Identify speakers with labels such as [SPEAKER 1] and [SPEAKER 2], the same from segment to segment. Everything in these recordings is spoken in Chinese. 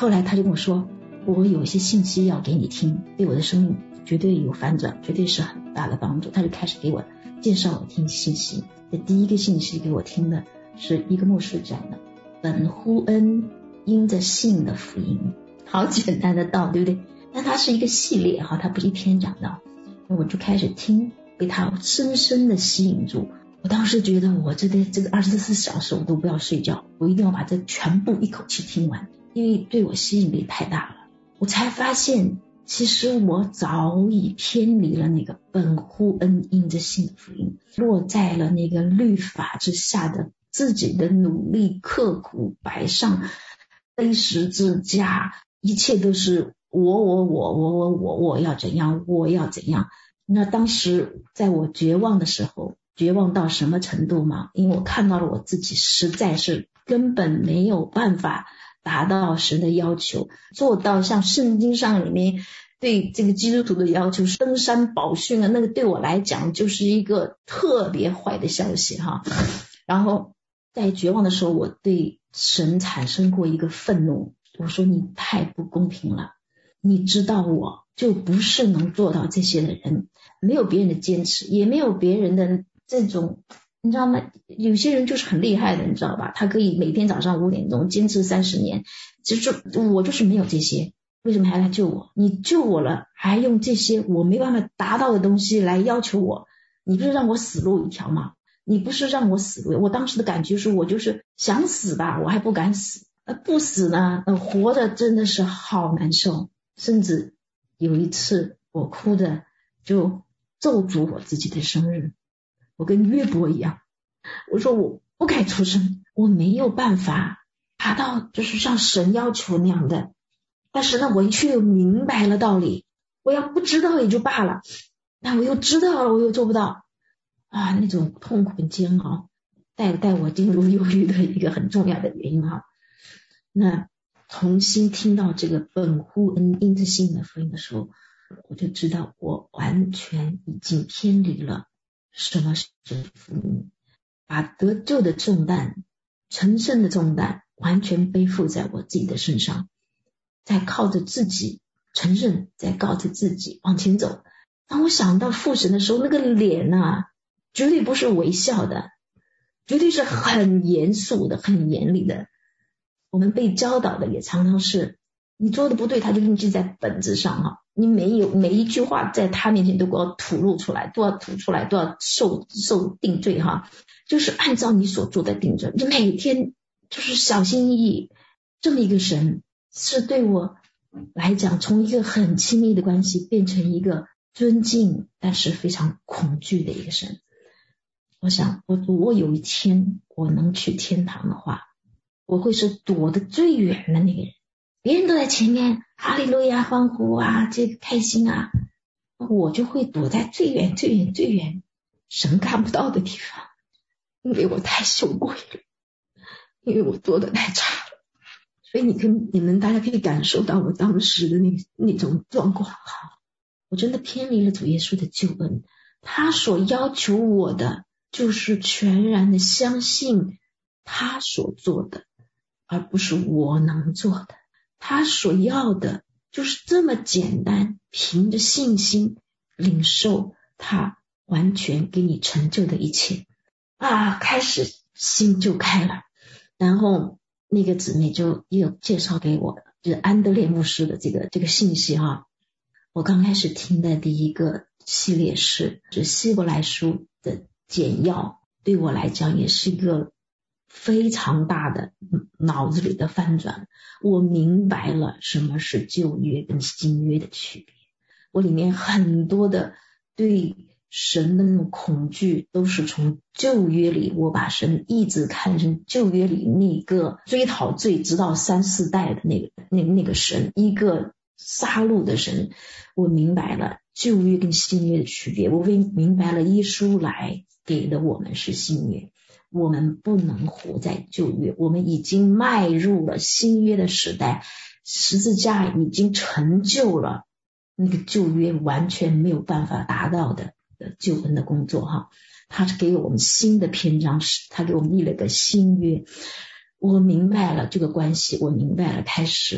[SPEAKER 1] 后来他就跟我说，我有一些信息要给你听，对我的生命绝对有反转，绝对是很大的帮助。他就开始给我介绍我听信息。这第一个信息给我听的是一个牧师讲的本乎恩因着信的福音，好简单的道，对不对？但它是一个系列哈，它不是一篇讲道。我就开始听，被它深深的吸引住。我当时觉得我这个24小时我都不要睡觉，我一定要把这全部一口气听完，因为对我吸引力太大了。我才发现其实我早已偏离了那个本乎恩因着信的福音，落在了那个律法之下的自己的努力刻苦摆上背十字架，一切都是我要怎样，我要怎样。那当时在我绝望的时候，绝望到什么程度吗？因为我看到了我自己实在是根本没有办法达到神的要求，做到像圣经上里面对这个基督徒的要求，登山宝训啊，那个对我来讲就是一个特别坏的消息哈。然后在绝望的时候，我对神产生过一个愤怒，我说你太不公平了，你知道我就不是能做到这些的人，没有别人的坚持，也没有别人的这种，你知道吗？有些人就是很厉害的，你知道吧？他可以每天早上5点钟坚持30年，其实我就是没有这些，为什么还来救我？你救我了，还用这些我没办法达到的东西来要求我，你不是让我死路一条吗？你不是让我死路，我当时的感觉是我就是想死吧，我还不敢死，不死呢，活着真的是好难受。甚至有一次我哭的就咒诅我自己的生日，我跟约伯一样，我说我不该出生，我没有办法达到就是像神要求那样的，但是呢我却又明白了道理，我要不知道也就罢了，但我又知道了我又做不到啊，那种痛苦跟煎熬带我进入忧郁的一个很重要的原因哈。那重新听到这个本乎恩因着信的福音的时候，我就知道我完全已经偏离了什么是福音，把得救的重担，成圣的重担完全背负在我自己的身上，再靠着自己承认，再靠着自己往前走。当我想到父神的时候，那个脸啊，绝对不是微笑的，绝对是很严肃的，很严厉的。我们被教导的也常常是你做的不对，他就印记在本子上哈，你每一句话在他面前都要吐露出来，都要吐出来，都要受定罪哈，就是按照你所做的定罪，你每天就是小心翼翼。这么一个神是对我来讲，从一个很亲密的关系变成一个尊敬但是非常恐惧的一个神。我想我有一天我能去天堂的话，我会是躲得最远的那个人，别人都在前面哈利路亚欢呼啊，这个开心啊，我就会躲在最远最远最远神看不到的地方，因为我太羞愧了，因为我做的太差了。所以你们大家可以感受到我当时的那种状况哈，我真的偏离了主耶稣的救恩。他所要求我的就是全然的相信他所做的，而不是我能做的。他所要的就是这么简单，凭着信心领受他完全给你成就的一切啊，开始心就开了。然后那个姊妹就又介绍给我，就是安德烈牧师的这个信息哈。我刚开始听的第一个系列是希伯来书的简要，对我来讲也是一个非常大的脑子里的翻转。我明白了什么是旧约跟新约的区别，我里面很多的对神的那种恐惧都是从旧约里，我把神一直看成旧约里那个追讨罪直到3、4代的那个神，一个杀戮的神。我明白了旧约跟新约的区别，我明白了耶稣来给的我们是新约，我们不能活在旧约，我们已经迈入了新约的时代，十字架已经成就了那个旧约完全没有办法达到的救恩的工作哈。他是给我们新的篇章，他给我们立了个新约。我明白了这个关系，我明白了开始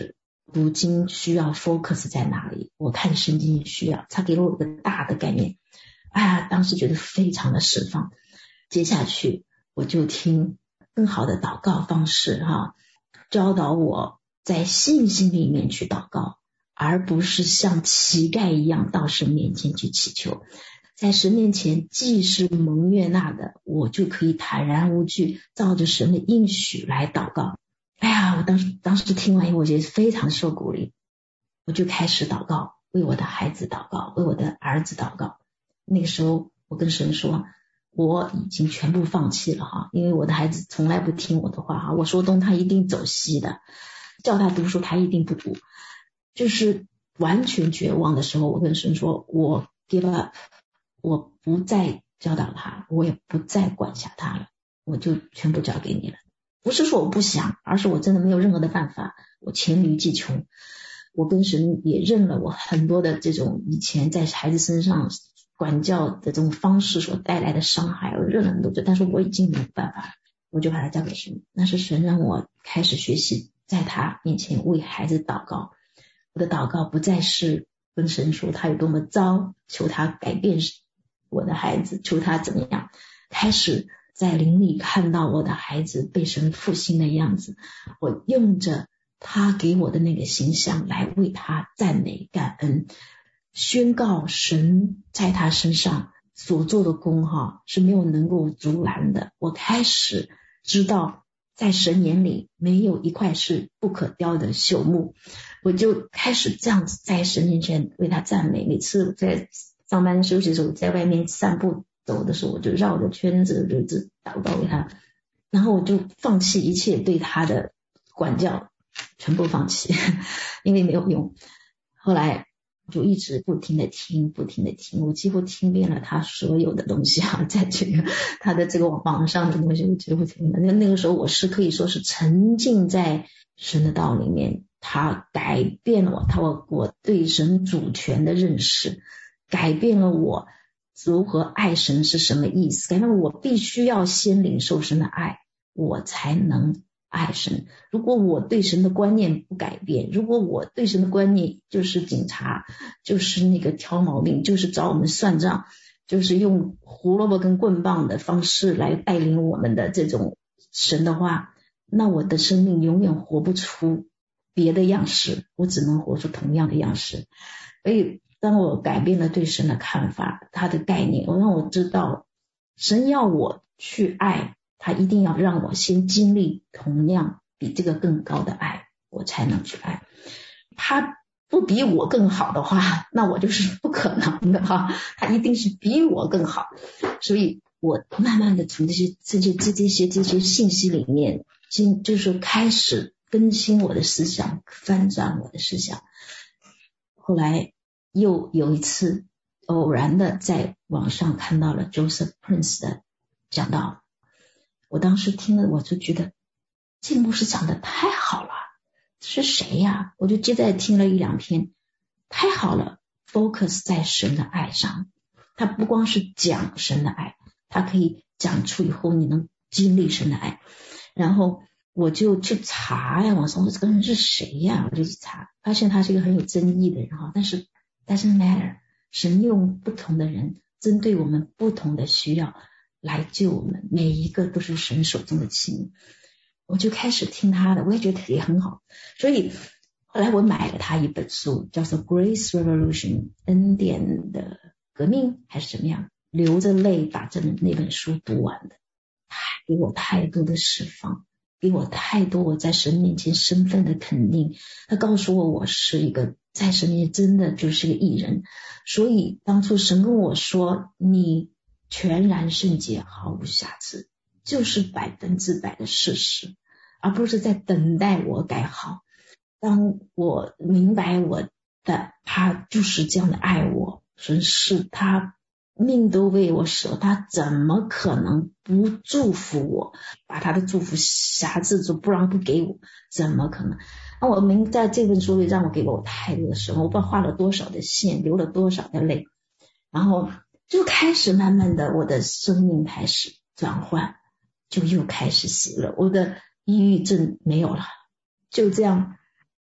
[SPEAKER 1] 读经需要 focus 在哪里，我看圣经需要，他给了我一个大的概念，当时觉得非常的释放。接下去我就听更好的祷告方式教导我在信心里面去祷告，而不是像乞丐一样到神面前去祈求。在神面前既是蒙悦纳的，我就可以坦然无惧照着神的应许来祷告。我当时听完以后，我觉得非常受鼓励，我就开始祷告，为我的孩子祷告，为我的儿子祷告。那个时候我跟神说，我已经全部放弃了因为我的孩子从来不听我的话我说东他一定走西的，叫他读书他一定不读，就是完全绝望的时候，我跟神说，我 give up， 我不再教导他，我也不再管辖他了，我就全部交给你了。不是说我不想，而是我真的没有任何的办法，我黔驴技穷。我跟神也认了我很多的这种以前在孩子身上管教的这种方式所带来的伤害，我认了很多罪，但是我已经没有办法了，我就把它交给神。那是神让我开始学习在他面前为孩子祷告。我的祷告不再是跟神说他有多么糟，求他改变我的孩子，求他怎么样，开始在灵里看到我的孩子被神复兴的样子，我用着他给我的那个形象来为他赞美感恩，宣告神在他身上所做的功是没有能够阻拦的。我开始知道在神眼里没有一块是不可雕的朽木，我就开始这样子在神面前为他赞美。每次在上班休息的时候，在外面散步走的时候，我就绕着圈子祷告给他，然后我就放弃一切对他的管教，全部放弃，因为没有用。后来就一直不停的听，我几乎听遍了他所有的东西在这个他的这个网上的东西我几乎听了。那个时候我是可以说是沉浸在神的道里面，他改变了我对神主权的认识，改变了我如何爱神是什么意思，改变了我必须要先领受神的爱，我才能爱神。如果我对神的观念不改变，如果我对神的观念就是警察，就是那个挑毛病，就是找我们算账，就是用胡萝卜跟棍棒的方式来带领我们的这种神的话，那我的生命永远活不出别的样式，我只能活出同样的样式。所以当我改变了对神的看法，他的概念，让我知道神要我去爱他，一定要让我先经历同样比这个更高的爱，我才能去爱他。不比我更好的话，那我就是不可能的他一定是比我更好。所以我慢慢的从这些信息里面，就是开始更新我的思想，翻转我的思想。后来又有一次偶然的在网上看到了 Joseph Prince 的讲道，我当时听了我就觉得这牧师讲的太好了，是谁呀？我就接着听了一两篇，太好了， focus 在神的爱上。他不光是讲神的爱，他可以讲出以后你能经历神的爱。然后我就去查网上这个人是谁呀，我就去查，发现他是一个很有争议的人但是 doesn't matter， 神用不同的人针对我们不同的需要来救我们，每一个都是神手中的器皿。我就开始听他的，我也觉得也很好，所以后来我买了他一本书，叫做 Grace Revolution， 恩典的革命还是怎么样，流着泪把那本书读完的。给我太多的释放，给我太多我在神面前身份的肯定。他告诉我是一个在神面前真的就是个义人。所以当初神跟我说你全然圣洁毫无瑕疵，就是100%的事实，而不是在等待我改好。当我明白我的他就是这样的爱我，神是他命都为我舍，他怎么可能不祝福我，把他的祝福辖制住，不然不给我，怎么可能？那我明在这本书里让我给了我太多的时候，我不知道画了多少的线，流了多少的泪，然后就开始慢慢的我的生命开始转换，就又开始喜乐，我的抑郁症没有了，就这样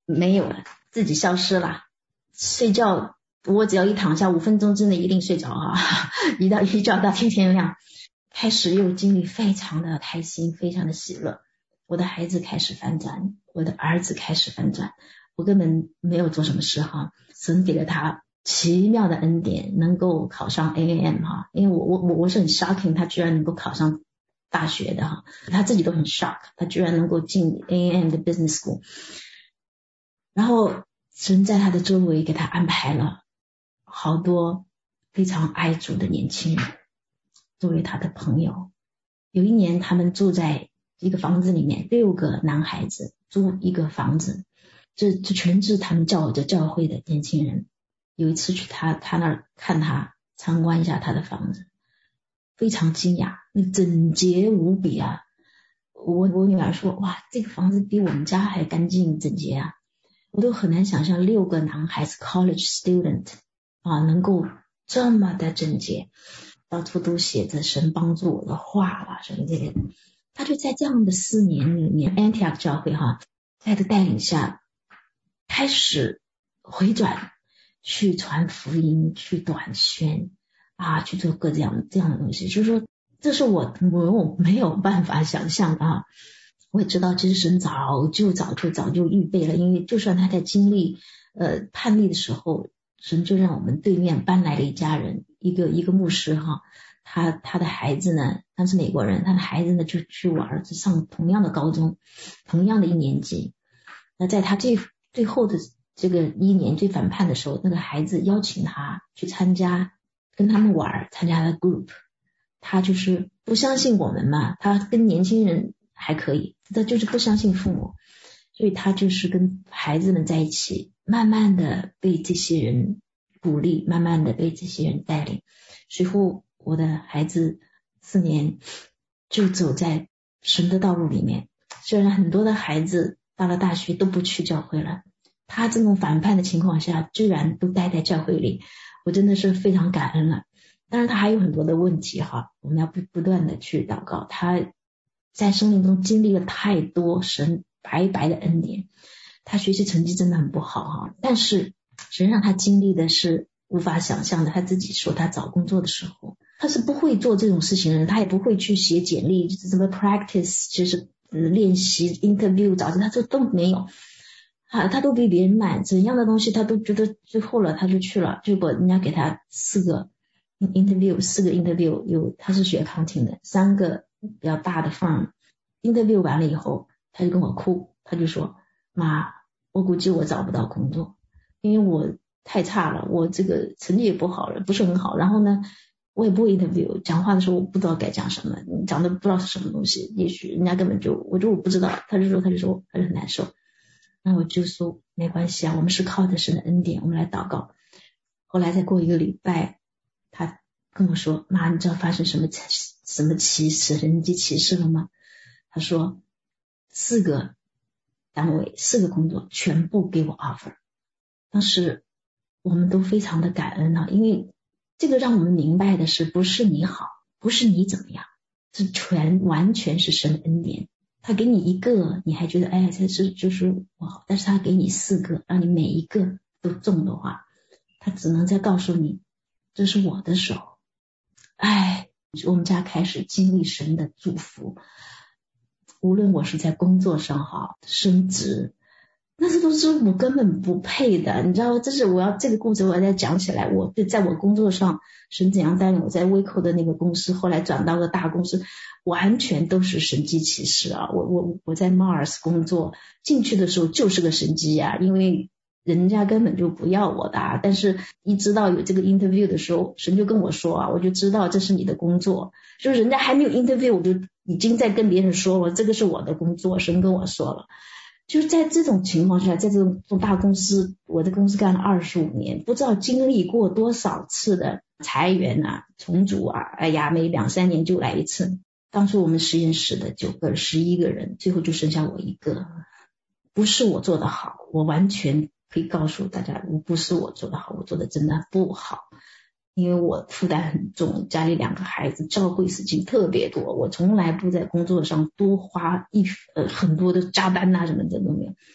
[SPEAKER 1] 没有了，自己消失了。睡觉我只要一躺下5分钟之内一定睡着一觉到天亮。开始又经历非常的开心，非常的喜乐。我的孩子开始翻转，我的儿子开始翻转，我根本没有做什么事神给了他奇妙的恩典，能够考上 AAM 因为我是很 shocking， 他居然能够考上大学的他自己都很 shock， 他居然能够进 AAM 的 business school。 然后神在他的周围给他安排了好多非常爱主的年轻人作为他的朋友。有一年他们住在一个房子里面，6个男孩子租一个房子，这全是他们教会的年轻人。有一次去他那儿看他，参观一下他的房子，非常惊讶，那整洁无比我女儿说，哇，这个房子比我们家还干净整洁我都很难想象6个男孩子 college student 能够这么的整洁，到处都写着神帮助我的话什么这些。他就在这样的4年里面 Antioch 教会在他的带领下开始回转，去传福音，去短宣去做各这样的东西。就是说这是我没有办法想象的我也知道其实神早就预备了，因为就算他在经历叛逆的时候，神就让我们对面搬来了一家人，一个牧师他的孩子呢，他是美国人，他的孩子呢就去我儿子上同样的高中，同样的1年级。那在他最后的这个1年最反叛的时候，那个孩子邀请他去参加，跟他们玩，参加了 group。 他就是不相信我们嘛，他跟年轻人还可以，他就是不相信父母，所以他就是跟孩子们在一起，慢慢的被这些人鼓励，慢慢的被这些人带领。随后我的孩子4年就走在神的道路里面。虽然很多的孩子到了大学都不去教会了，他这种反叛的情况下居然都待在教会里，我真的是非常感恩了。当然他还有很多的问题我们要不断的去祷告。他在生命中经历了太多神白白的恩典，他学习成绩真的很不好但是神让他经历的是无法想象的。他自己说他找工作的时候，他是不会做这种事情的人，他也不会去写简历，怎么 practice 就是练习 interview 找他这都没有他都比别人慢，怎样的东西他都觉得最后了他就去了。结果人家给他4个 interview，有他是学 accounting 的，3个比较大的 firm。 interview 完了以后他就跟我哭，他就说，妈，我估计我找不到工作，因为我太差了，我这个成绩也不好了，不是很好，然后呢我也不会 interview， 讲话的时候我不知道该讲什么，讲的不知道是什么东西，也许人家根本就我不知道。他就很难受。那我就说没关系我们是靠着神的恩典，我们来祷告。后来再过1个礼拜，他跟我说，妈，你知道发生什么奇事人机奇事了吗？他说4个单位4个工作全部给我 offer。 当时我们都非常的感恩因为这个让我们明白的是，不是你好，不是你怎么样，是完全是神的恩典。他给你1个你还觉得这是就是我好，但是他给你4个，让你每一个都中的话，他只能再告诉你这是我的手。我们家开始经历神的祝福，无论我是在工作上升职，那些都是我根本不配的，你知道，这个故事我要再讲起来。我在我工作上神怎样带领我，在微扣的那个公司，后来转到个大公司，完全都是神迹奇事我在 Mars 工作，进去的时候就是个神迹因为人家根本就不要我的但是一知道有这个 interview 的时候，神就跟我说我就知道这是你的工作，就是人家还没有 interview 我就已经在跟别人说了这个是我的工作，神跟我说了。就是在这种情况下，在这种大公司，我的公司干了25年，不知道经历过多少次的裁员重组每2-3年就来一次。当初我们实验室的9个11个人，最后就剩下我一个。不是我做得好，我完全可以告诉大家，不是我做得好，我做的真的不好。因为我负担很重，家里2个孩子，教会事情特别多，我从来不在工作上多花很多的加班什么的都没有。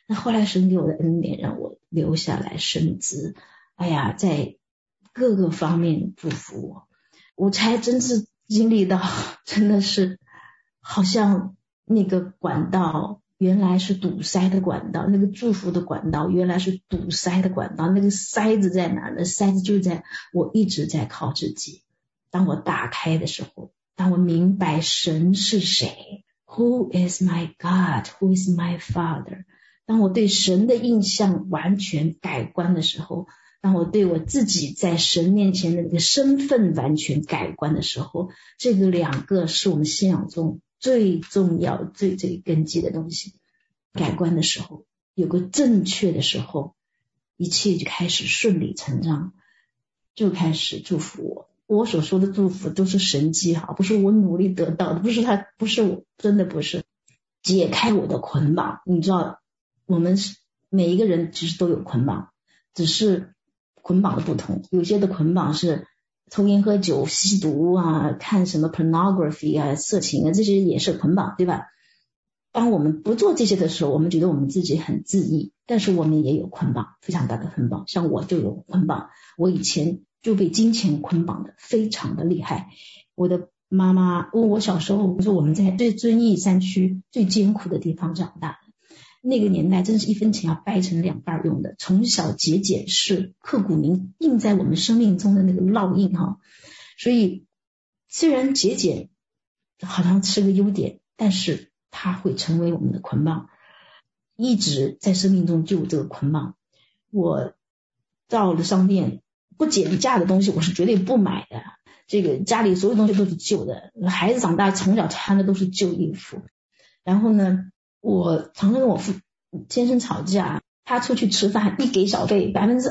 [SPEAKER 1] 那后来神给我的恩典让我留下来升职，哎呀，在各个方面祝福我，我才真是经历到真的是好像那个管道原来是堵塞的管道，那个祝福的管道原来是堵塞的管道，那个塞子在哪儿呢？塞子就在我一直在靠自己。当我打开的时候，当我明白神是谁， Who is my God? Who is my Father? 当我对神的印象完全改观的时候，当我对我自己在神面前的那个身份完全改观的时候，这个两个是我们信仰中最重要最根基的东西。改观的时候，有个正确的时候，一切就开始顺理成章，就开始祝福我。我所说的祝福都是神迹哈，不是我努力得到的，不是我，真的不是解开我的捆绑。你知道我们每一个人其实都有捆绑，只是捆绑的不同。有些的捆绑是抽烟喝酒吸毒啊，看什么 pornography 啊，色情啊，这些也是捆绑，对吧？当我们不做这些的时候，我们觉得我们自己很自意，但是我们也有捆绑，非常大的捆绑。像我就有捆绑，我以前就被金钱捆绑的非常的厉害。我的妈妈，我小时候说我们在最遵义山区最艰苦的地方长大的，那个年代真是一分钱要掰成两半用的，从小节俭是刻骨铭印在我们生命中的那个烙印哈。所以虽然节俭好像是个优点，但是它会成为我们的捆绑，一直在生命中就有这个捆绑。我到了商店，不减价的东西我是绝对不买的，这个家里所有东西都是旧的，孩子长大从小穿的都是旧衣服。然后呢，我常常跟我先生吵架，他出去吃饭一给小费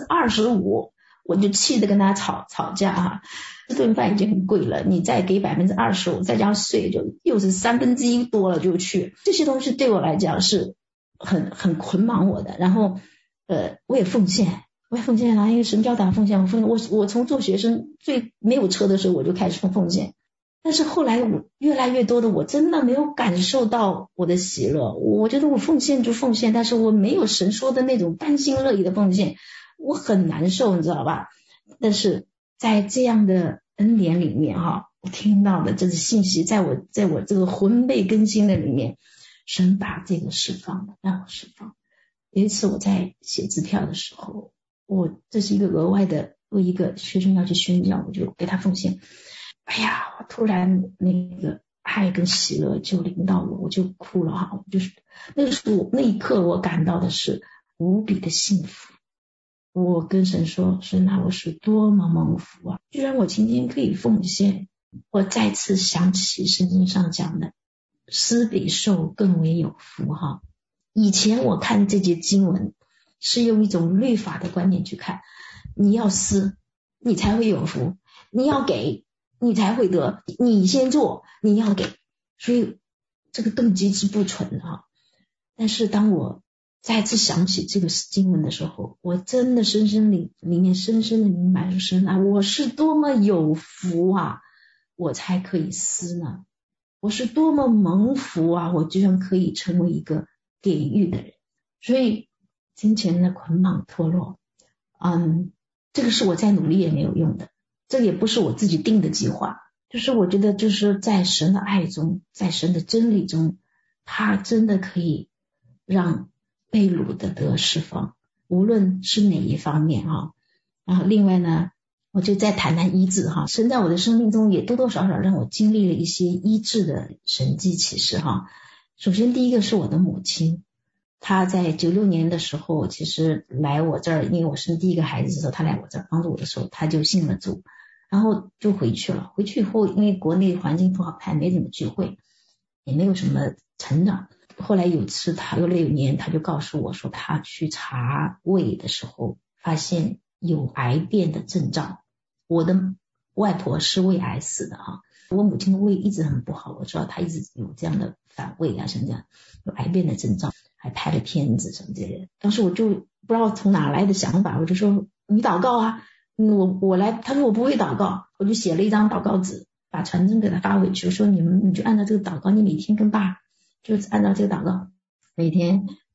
[SPEAKER 1] 25%，我就气得跟他吵架啊。这顿饭已经很贵了，你再给25%，再加上税，就又是1/3多了就去。这些东西对我来讲是很捆绑我的。然后我也奉献啊，因为神教导奉献，我从做学生最没有车的时候我就开始奉献。但是后来我越来越多的，我真的没有感受到我的喜乐。我觉得我奉献就奉献，但是我没有神说的那种甘心乐意的奉献，我很难受，你知道吧？但是在这样的恩典里面哈，我听到的这个信息，在我这个魂被更新的里面，神把这个释放了，让我释放。有一次我在写支票的时候，这是一个额外的，为一个学生要去宣教，我就给他奉献。哎呀，我突然那个爱跟喜乐就临到我就哭了哈。就是那个时候那一刻我感到的是无比的幸福。我跟神说，神啊，我是多么蒙福啊，居然我今天可以奉献。我再次想起圣经上讲的施比受更为有福哈。以前我看这节经文是用一种律法的观念去看，你要施你才会有福，你要给你才会得，你先做你要给，所以这个动机是不纯的哈。但是当我再次想起这个经文的时候，我真的里面深深的明白说，神啊，我是多么有福啊，我才可以施呢？我是多么蒙福啊，我居然可以成为一个给予的人。所以金钱的捆绑脱落，这个是我再努力也没有用的，这个也不是我自己定的计划，就是我觉得就是在神的爱中，在神的真理中，他真的可以让被掳的得释放，无论是哪一方面哈。然后另外呢，我就再谈医治哈。神在我的生命中也多多少少让我经历了一些医治的神迹奇事哈。首先第一个是我的母亲，她在96年的时候，其实来我这儿，因为我生第一个孩子的时候，她来我这儿帮助我的时候，她就信了主，然后就回去了。回去以后，因为国内环境不好，她也没怎么聚会，也没有什么成长。后来有次他有6年，他就告诉我说，他去查胃的时候发现有癌变的征兆。我的外婆是胃癌死的哈，我母亲的胃一直很不好，我知道她一直有这样的反胃啊，像这样有癌变的征兆，还拍了片子什么之类的。当时我就不知道从哪来的想法，我就说你祷告啊，我来。他说我不会祷告，我就写了一张祷告纸，把传真给他发回去，我说你就按照这个祷告，你每天跟爸就是按照这个祷告，每天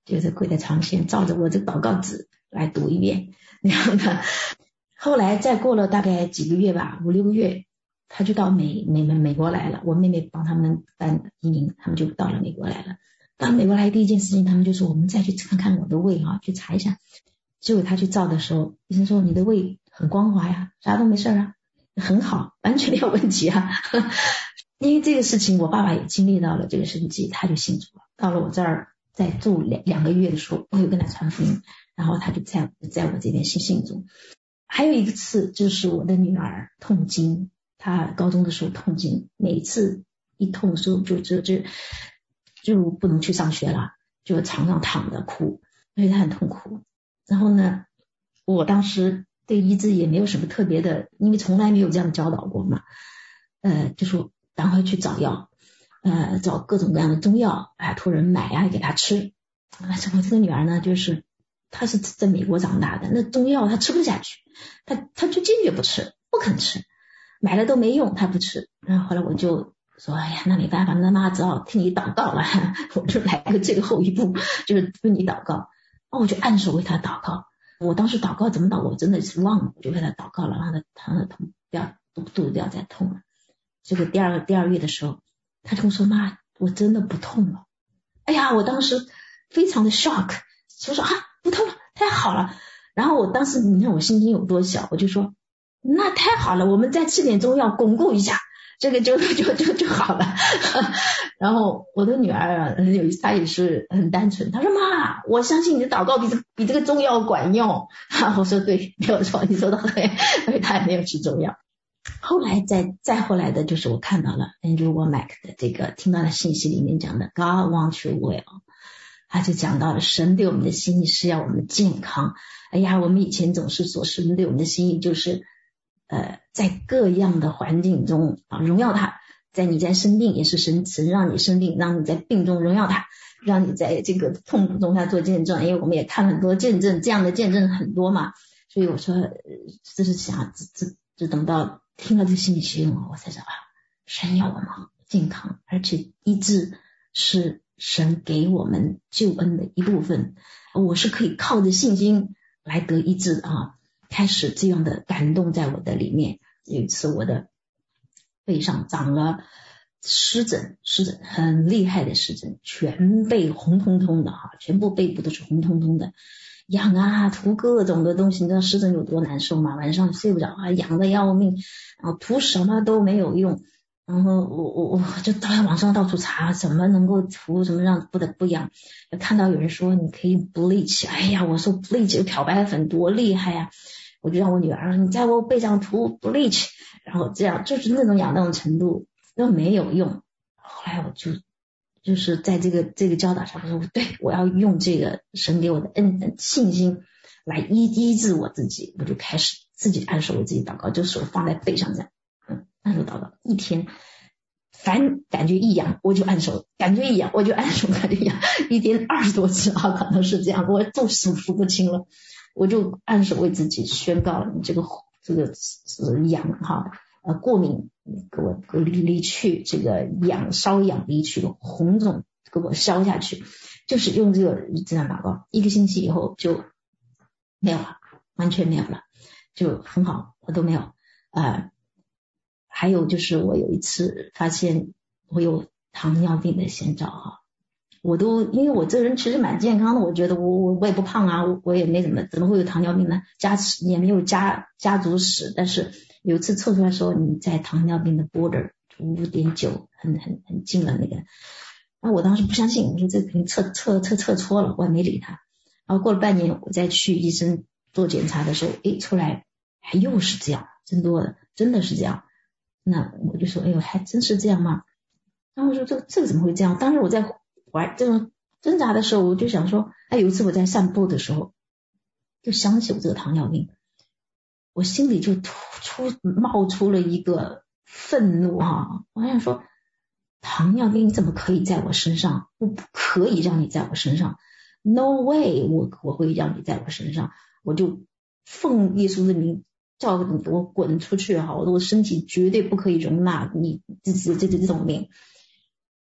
[SPEAKER 1] 就是跪在床前照着我这祷告纸来读一遍那样的。后来再过了大概几个月吧，5、6个月，他就到美国来了，我妹妹帮他们办移民，他们就到了美国来了。到美国来第一件事情，他们就说我们再去看看我的胃去查一下。结果他去照的时候，医生说你的胃很光滑呀，啥都没事啊，很好，完全没有问题啊。因为这个事情我爸爸也经历到了这个神迹，他就信主了。到了我这儿在住2个月的时候，我有跟他传福音，然后他就在我这边信主。还有一次就是我的女儿痛经，她高中的时候痛经，每次一痛的时候就不能去上学了，就床上躺着哭，因为她很痛苦。然后呢，我当时对医治也没有什么特别的，因为从来没有这样教导过嘛，就说赶快去找药，找各种各样的中药，托人买给她吃。我这个女儿呢，就是她是在美国长大的，那中药她吃不下去，她就坚决不吃，不肯吃，买了都没用，她不吃。然后后来我就说，哎呀，那没办法，那妈只好替你祷告了。我就来个最后一步，就是为你祷告。我就按手为她祷告。我当时祷告怎么祷，我真的是忘了，我就为她祷告了，让她的痛不要肚子不要再痛了。结果第二月的时候，她就跟我说，妈，我真的不痛了。哎呀，我当时非常的 shock， 就说不痛了，太好了。然后我当时你看我心情有多小，我就说那太好了，我们再吃点中药巩固一下，这个就好了。然后我的女儿她也是很单纯，她说妈，我相信你的祷告比这个中药管用。我说对，没有错，你说的对，所以她也没有吃中药。后来再后来的就是我看到了 Andrew Wommack 的这个听到的信息里面讲的 God wants your will， 他就讲到了神对我们的心意是要我们健康。哎呀，我们以前总是说神对我们的心意就是在各样的环境中荣耀他，你在生病也是神让你生病，让你在病中荣耀他，让你在这个痛苦中他做见证。因为我们也看很多见证，这样的见证很多嘛，所以我说这是想只等到听了这个信息我才知道神要我们健康，而且医治是神给我们救恩的一部分。我是可以靠着信心来得医治的开始这样的感动在我的里面。有一次我的背上长了湿疹，很厉害的湿疹，全背红彤彤的全部背部都是红彤彤的，痒涂各种的东西。你知道湿疹有多难受吗？晚上睡不着痒的要命，然后涂什么都没有用。然后我就在网上到处查怎么能够涂什么让不痒。看到有人说你可以 bleach， 哎呀，我说 bleach 漂白粉多厉害呀，我就让我女儿你在我背上涂 bleach， 然后这样就是那种痒那种程度都没有用。后来我就是在这个教导上说，对，我要用这个神给我的信心来医治我自己。我就开始自己按手为自己祷告，就手放在背上这样按手祷告，一天凡感觉一痒我就按手，感觉一痒我就按手，感觉一痒，一天20多次可能是这样，我都数不清了。我就按手为自己宣告你这个痒过敏给我离去，这个瘙痒离去，红肿给我消下去，就是用这样祷告。1个星期以后就没有了，完全没有了，就很好，我都没有。还有就是我有一次发现我有糖尿病的先兆我都因为我这人其实蛮健康的，我觉得我也不胖我也没怎么会有糖尿病呢？也没有家族史，但是有一次测出来说你在糖尿病的 border 5.9， 很近了那个。然后我当时不相信，我说这肯定测错了，我也没理他。然后过了半年我再去医生做检查的时候，出来还又是这样，真的是这样。那我就说还真是这样吗？然后我说这个怎么会这样？当时我在这种挣扎的时候，我就想说有一次我在散步的时候就想起我这个糖尿病，我心里就冒出了一个愤怒我想说糖尿病怎么可以在我身上？我不可以让你在我身上， No way， 我会让你在我身上。我就奉耶稣的名叫你给我滚出去我的身体绝对不可以容纳你这种病。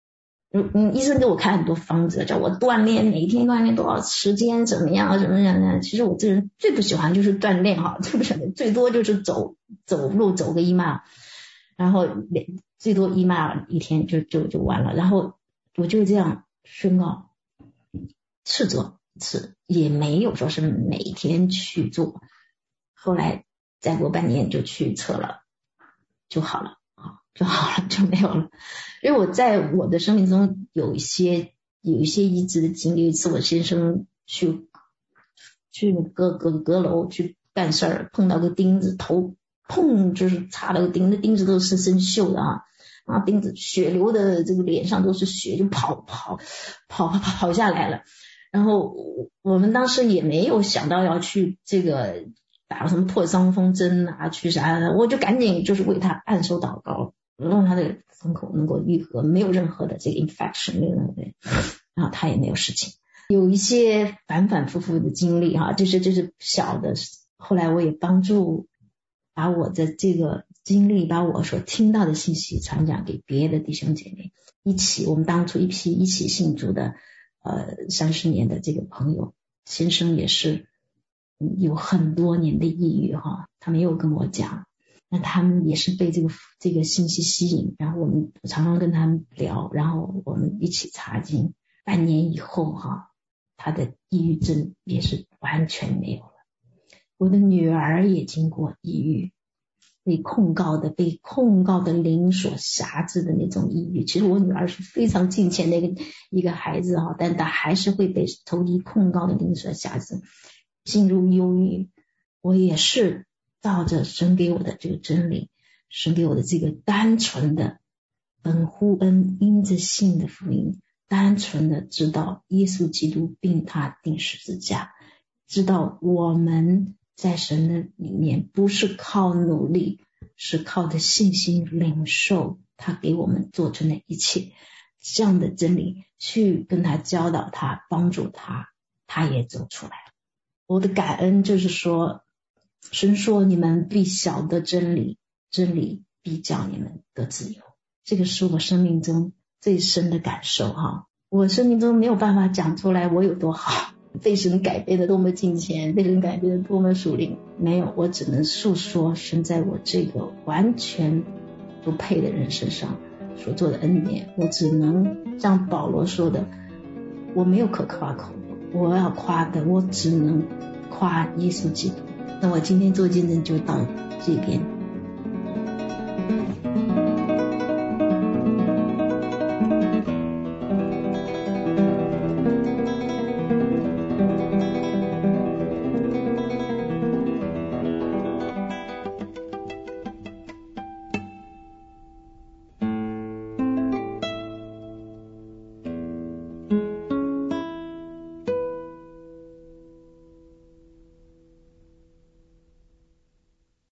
[SPEAKER 1] 医生给我开很多方子，叫我锻炼，每天锻炼多少时间，怎么样怎么样的。其实我这人最不喜欢就是锻炼哈，最不喜欢，最多就是走路走个1迈，然后最多1迈一天就完了。然后我就这样宣告试做一次，也没有说是每天去做。后来再过半年就去测了，就好了。就没有了。因为我在我的生命中有一些医治的经历。有一次我先生去阁楼去干事儿，碰到个钉子，头碰就是插了个钉子，钉子都是生锈的啊，钉子血流的这个脸上都是血，就跑下来了。然后我们当时也没有想到要去这个打什么破伤风针啊，去啥的，我就赶紧就是为他按手祷告，让他的伤口能够愈合，没有任何的这个 infection， 没有任何的，然后他也没有事情。有一些反复的经历这是小的。后来我也帮助把我的这个经历，把我所听到的信息传讲给别的弟兄姐妹，我们当初一批一起信主的30年的这个朋友，先生也是有很多年的抑郁他没有跟我讲，那他们也是被这个信息吸引，然后我常常跟他们聊，然后我们一起查经，半年以后他的抑郁症也是完全没有了。我的女儿也经过抑郁，被控告的灵所辖制的那种抑郁。其实我女儿是非常敬虔的一个孩子但她还是会被投敌控告的灵所辖制，进入忧郁。我也是照着神给我的这个真理，神给我的这个单纯的本乎恩因着信的福音，单纯的知道耶稣基督并他钉十字架，知道我们在神的里面不是靠努力，是靠着信心领受他给我们做成的一切，这样的真理去跟他教导他，帮助他，他也走出来了。我的感恩就是说，神说你们必晓得真理，真理必叫你们得自由。这个是我生命中最深的感受我生命中没有办法讲出来我有多好，被神改变的多么敬虔，被神改变的多么属灵，没有，我只能诉说神在我这个完全不配的人身上所做的恩典。我只能像保罗说的，我没有可夸口，我要夸的我只能夸耶稣基督。那我今天做见证就到这边。